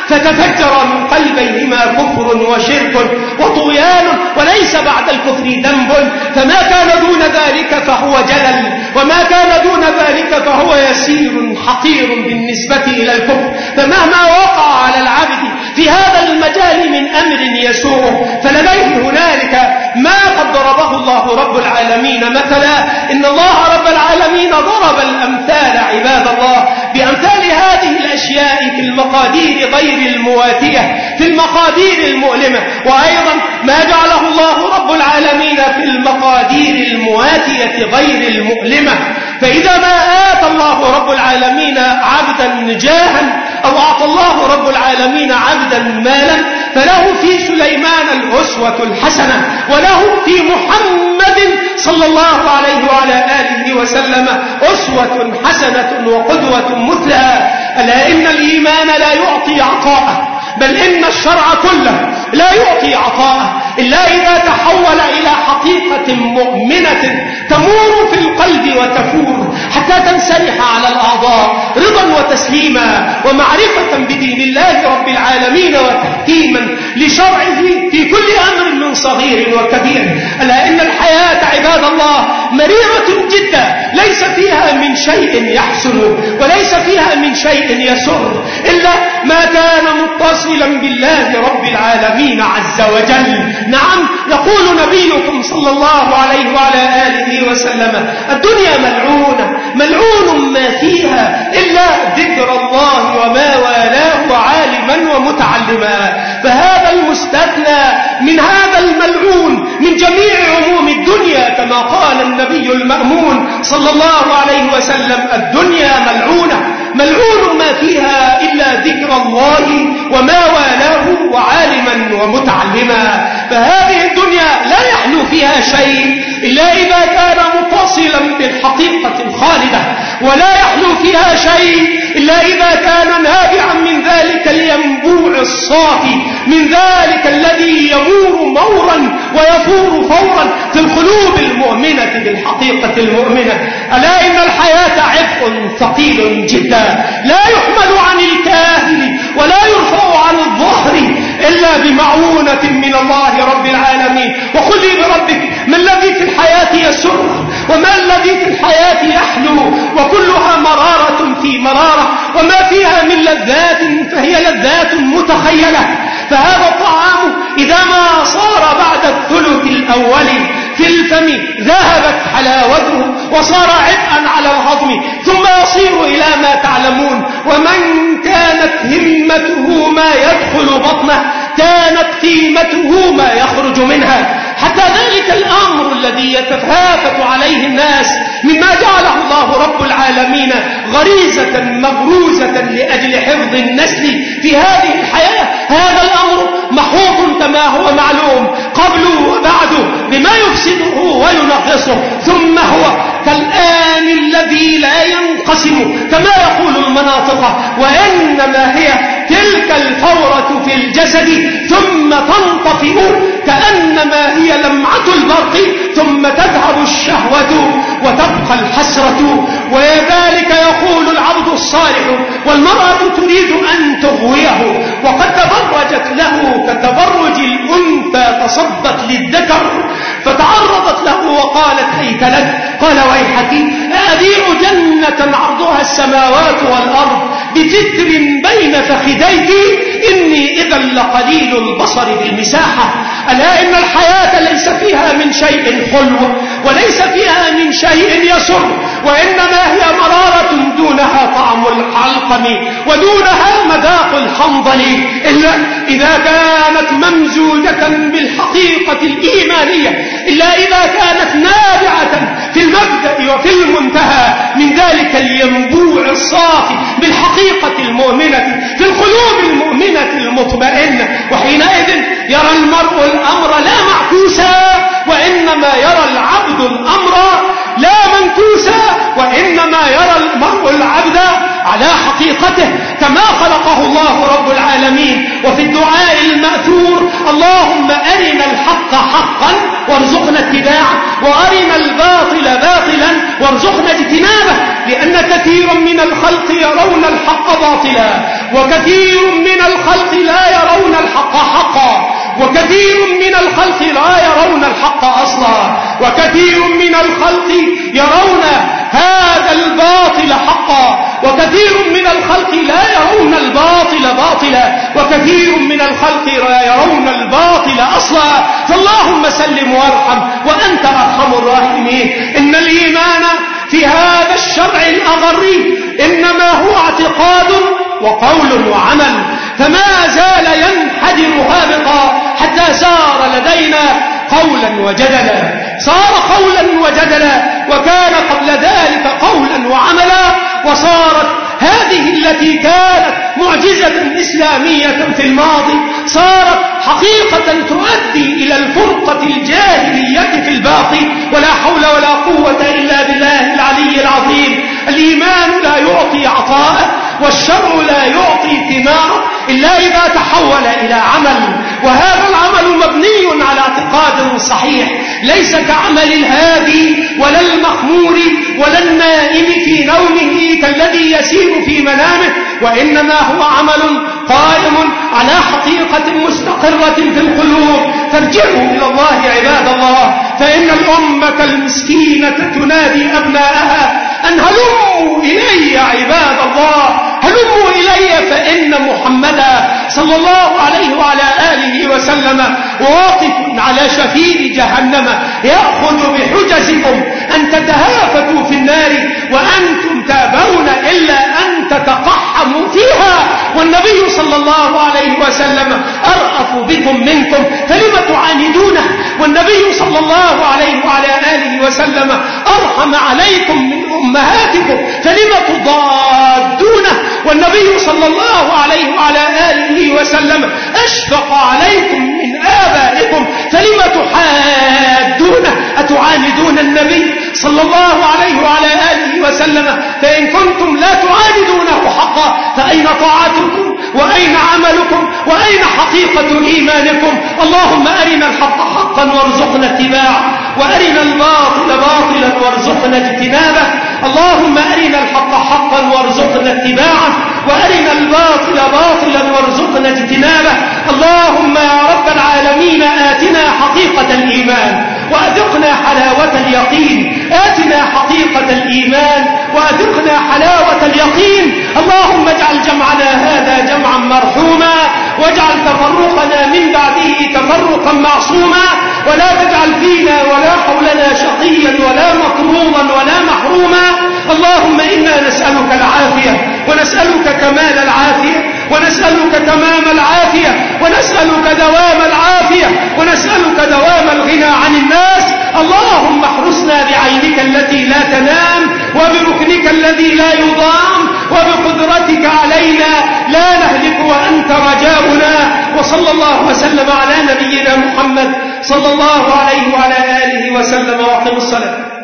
فتفجر من قلبيهما كفر وشرك وطغيان، وليس بعد الكفر ذنب، فما كان دون ذلك فهو جلل، وما كان دون ذلك فهو يسير حقير بالنسبة إلى الكفر. فمهما وقع على العبد في هذا المجال من أمر يسوءه فلديه هنالك ما قد ضربه الله رب العالمين مثلا. إن الله رب العالمين ضرب الأمثال عباد الله بأمثال هذه الأشياء في المقادير غير المواتية، في المقادير المؤلمة. وأيضا ما جعله الله رب العالمين في المقادير المواتية غير المؤلمة. فإذا ما آتى الله رب العالمين عبدا جاها أو أعطى الله رب العالمين عبدا مالا فله في سليمان الأسوة الحسنة، وله في محمد صلى الله عليه وعلى آله وسلم أسوة حسنة وقدوة مثلى. ألا إن الإيمان لا يعطي عطاءه، بل إن الشرع كله لا يعطي عطاءه إلا إذا تحول إلى حقيقة مؤمنة تمور في القلب وتفور حتى تنسرح على الأعضاء رضا وتسليما ومعرفة بدين الله رب العالمين وتحكيما لشرعه في كل أمر من صغير وكبير. ألا إن الحياة عباد الله مريرة جدا، ليس فيها من شيء يحسن وليس فيها من شيء يسر إلا ما كان متصلا بالله رب العالمين عز وجل. نعم، يقول نبيكم صلى الله عليه وعلى آله وسلم: الدنيا ملعونة ملعون ما فيها إلا ذكر الله وما والاه عالما ومتعلما. فهذا المستثنى من هذا الملعون من جميع عموم الدنيا، كما قال النبي المأمون صلى الله عليه وسلم: الدنيا ملعونة ملعون ما فيها إلا ذكر الله وما والاه وعالما ومتعلما. فهذه الدنيا لا يحلو فيها شيء إلا إذا كان متصلا بالحقيقة الخالدة، ولا يحلو فيها شيء إلا إذا كان نابعا من ذلك الينبوع الصافي، من ذلك الذي يمور مورا ويفور فورا في القلوب المؤمنة بالحقيقة المؤمنة. ألا إن الحياة عبء ثقيل جدا لا يحمل عن الكاهل ولا يرفع عن الظهر إلا بمعونة من الله رب العالمين. وقل لي بربك: ما الذي في الحياة يسر وما الذي في الحياة يحلو؟ وكلها مرارة في مرارة، وما فيها من لذات فهي لذات متخيلة. فهذا الطعام إذا ما صار بعد الثلث الأول في الفم ذهبت حلاوته وصار عبئا على الهضم، ثم يصير إلى ما تعلمون: ومن كانت همته ما يدخل بطنه كانت قيمته ما يخرج منها. حتى ذلك الأمر الذي يتفافت عليه الناس مما جعله الله رب العالمين غريزة مغروزة لأجل حفظ النسل في هذه الحياة، هذا الأمر محوط كما هو معلوم قبل وبعد بما يفسده وينقصه. ثم هو كالآن الذي لا ينقسم كما يقول المناطق، وإنما هي تلك الفورة في الجسد ثم تنطفئ كأنما هي لمعة البرق، ثم تذهب الشهوة وتبقى الحسرة. وذلك يقول العبد الصالح والمرأة تريد أن تغويه وقد تبرجت له كتبرج الأنثى تصبت للذكر فتعرضت له وقالت: هيت لك. قال: ويحك، أبيع جنة عرضها السماوات والأرض بجدر بين فخذيك إني إذا لقليل البصر بالمساحة. ألا إن الحياة ليس فيها من شيء حلو وليس فيها من شيء يسر، وإنما هي مرارة دونها طعم الحلقم ودونها مذاق الحنظل، إلا إذا كانت ممزوجة بالحقيقة الإيمانية، إلا إذا كانت نابعة في المبدأ وفي المنتهى من ذلك الينبوع الصافي بالحقيقة المؤمنة في القلوب المؤمنة المطمئنة. وحينئذ يرى المرء الأمر لا معكوسا، وإنما يرى العبد الأمر لا منكوسا، وإنما يرى المرء العبد على حقيقته كما خلقه الله رب العالمين. وفي الدعاء المأثور: اللهم أرنا الحق حقا وارزقنا اتباعه، وأرنا الباطل باطلا وارزقنا اجتنابه، لأن كثير من الخلق يرون الحق باطلا، وكثير من الخلق لا يرون الحق حقا، وكثير من الخلق لا يرون الحق أصلا، وكثير من الخلق يرون هذا الباطل حقا، وكثير من الخلق لا يرون الباطل باطلا، وكثير من الخلق لا يرون الباطل أصلا. فاللهم سلم وارحم وأنت أرحم الراحمين. إن الإيمان في هذا الشرع الأغري إنما هو اعتقاد وقول وعمل، فما زال ينحدر هابطا حتى سار لدينا قولا وجدلا، صار قولا وجدلا، وكان قبل ذلك قولا وعملا، وصارت هذه التي كانت معجزة إسلامية في الماضي صارت حقيقة تؤدي إلى الفرقة الجاهلية في الباطن. ولا حول ولا قوة إلا بالله العلي العظيم. الإيمان لا يعطي عطاء، والشرع لا يعطي ثمار إلا إذا تحول إلى عمل، وهذا العمل مبني على اعتقاد صحيح، ليس كعمل الهادي ولا المخمور ولا النائم في نومه كالذي يسير في منامه، وإنما هو عمل قائم على حقيقة مستقرة في القلوب. فارجعوا إلى الله عباد الله، فإن الأمة المسكينة تنادي أبناءها أن هلموا إلي عباد الله، هلموا إلي، فإن محمدا صلى الله عليه وعلى آله وسلم واقف على شفير جهنم يأخذ بحجزكم أن تتهافتوا في النار وأنتم تابون إلا أن تتقحموا فيها، والنبي صلى الله عليه وسلم أرأف بكم منكم، فلم تعاندونه؟ والنبي صلى الله عليه وعلى آله وسلم أرحم عليكم من أمهاتكم، فلم تضادونه؟ والنبي صلى الله عليه وعلى آله وسلم أشفق عليكم من آبائكم، فلم تحادونه؟ أتعاندون النبي صلى الله عليه وعلى آله وسلم؟ فإن كنتم لا تعاندونه حقا فأين طاعتكم وأين عملكم وأين حقيقة إيمانكم؟ اللهم أرنا الحق حقا وارزقنا اتباعه، وأرنا الباطل باطلا وارزقنا اجتنابه. اللهم أرنا الحق حقا وارزقنا اتباعه، وأرنا الباطل باطلا وارزقنا اجتنابه. اللهم يا رب العالمين آتنا حقيقة الإيمان وأذقنا حلاوة اليقين، آتنا حقيقة الإيمان وأذقنا حلاوة اليقين. اللهم اجعل جمعنا هذا جمعا مرحوما، واجعل تفرقنا من بعده تفرقا معصوما، ولا تجعل فينا ولا حولنا شقيا ولا مطرودا ولا محروما. اللهم إنا نسألك العافية، ونسألك كمال العافية، ونسألك تمام العافية، ونسألك دوام العافية، ونسألك دوام الغنى عن الناس. اللهم احرسنا بعينك التي لا تنام، وبركنك الذي لا يضام، وبقدرتك علينا لا نهلك وأنت رجاؤنا. وصلى الله وسلم على نبينا محمد صلى الله عليه وعلى آله وسلم. وأقم الصلاة.